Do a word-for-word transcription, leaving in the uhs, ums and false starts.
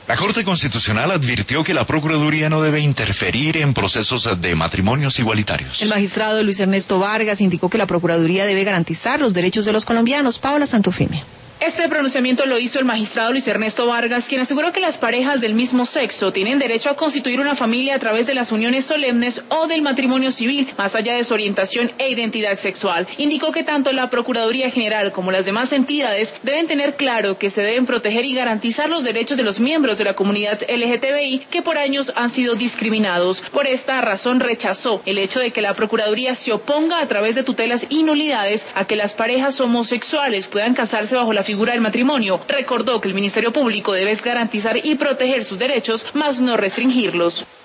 La Corte Constitucional advirtió que la Procuraduría no debe interferir en procesos de matrimonios igualitarios. El magistrado Luis Ernesto Vargas indicó que la Procuraduría debe garantizar los derechos de los colombianos. Paola Santofimio. Este pronunciamiento lo hizo el magistrado Luis Ernesto Vargas, quien aseguró que las parejas del mismo sexo tienen derecho a constituir una familia a través de las uniones solemnes o del matrimonio civil, más allá de su orientación e identidad sexual. Indicó que tanto la Procuraduría General como las demás entidades deben tener claro que se deben proteger y garantizar los derechos de los miembros de la comunidad L G T B I que por años han sido discriminados. Por esta razón rechazó el hecho de que la Procuraduría se oponga a través de tutelas y nulidades a que las parejas homosexuales puedan casarse bajo la figura del matrimonio. Recordó que el Ministerio Público debe garantizar y proteger sus derechos, más no restringirlos.